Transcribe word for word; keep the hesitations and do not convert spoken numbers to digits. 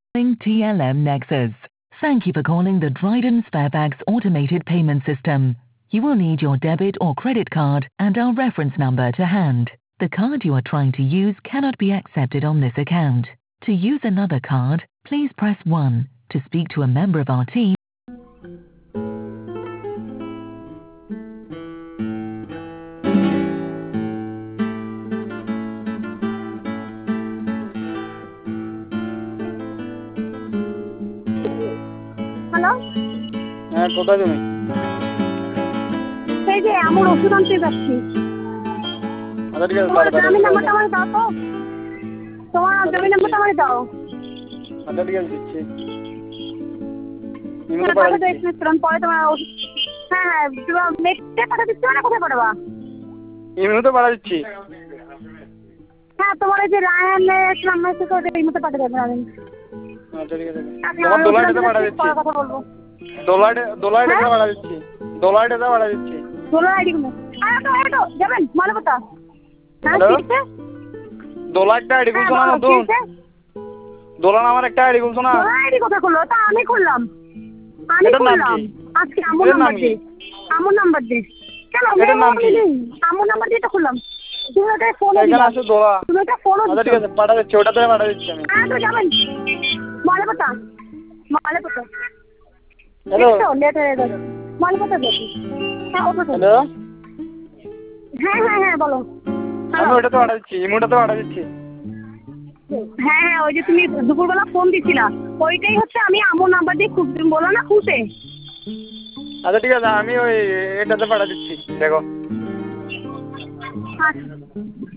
T L M Nexus. Thank you for calling the Dryden Sparebags automated payment system. You will need your debit or credit card and our reference number to hand. The card you are trying to use cannot be accepted on this account. To use another card, please press one. To speak to a member of our team, hello, হ্যাঁ কোথায় তুমি? সেই যে আমার ওষুধ আনতে যাচ্ছি। আচ্ছা ঠিক আছে, তোমার তাড়াতাড়ি জমি আসো। নাম্বারটা আমাকে দাও তো। তোমার জমি নাম্বারটা আমাকে দাও। আচ্ছা ঠিক আছে, দিচ্ছি। ইমো তো হ্যাঁ, পাঠা পাঠাতে দিচ্ছি। এসেছিলাম, পরে তোমার ওষুধ। হ্যাঁ হ্যাঁ, তোমার মেটে পাঠা দিচ্ছি না, কোথায় পাঠাবা? ইমো তো পাঠা দিচ্ছি। হ্যাঁ, তোমার এই যে রায়ানের নাম্বার থেকে ওটা এই মতো পাঠিয়ে দেবেন আমি। আচ্ছা ঠিক আছে। আপনি তোমার আমার ওষুধ দোলাইটাতে আনতে পাঠা যাচ্ছি, দিচ্ছি। পরে কথা বলবো। দোলাইটে দোলাইটাতে হ্যাঁ? পাঠা দিচ্ছি। দোলাইটাতে পাঠা দিচ্ছি। দোলার আইডি গুলো। আরে তো এটো যাবেন মালবতা। হ্যাঁ, হ্যালো? ঠিক আছে? দোলাইটটা আইডি হ্যাঁ, খুলছো না বলো, নতুন? ঠিক আছে? দোলান আমার একটা আইডি খুলছো না? দোলার আইডি কোথায় খুললো? তা আমি খুললাম। আমি এটার নাম খুললাম। কি? আজকে আমুর এটার নাম নাম্বার কি? দিয়ে। আমুর নাম্বার দিয়ে। কেন এটার নাম কি? আমুর নাম্বার দিয়ে তো খুললাম। তুমি ওটা ফোনও এখানে দিবা। আছে দোলা। তুমি ওটা ফোনও আচ্ছা ঠিক দিচ্ছ। আছে, পাঠা দিচ্ছি, ওটাতে পাঠা দিচ্ছি আমি। হ্যাঁ, তো যাবেন। মালবতা। মালবতা। হ্যালো? দেখছো লেট হয়ে গেছে। মালবতা দেখি। হ্যাঁ, ওটা তো। হ্যালো? হ্যাঁ হ্যাঁ হ্যাঁ, বলো। আমি ওটাতে পাঠা দিচ্ছি, ইমোটাতে পাঠা দিচ্ছি। হ্যাঁ হ্যাঁ, ওই যে তুমি দুপুরবেলা ফোন দিছিলা, ওইটাই হচ্ছে আমি আমুর নাম্বার দিয়ে খুব বলো না খুঁজে। আচ্ছা ঠিক আছে, আমি ওই এটাতে পাঠা দিচ্ছি, দেখো। আচ্ছা।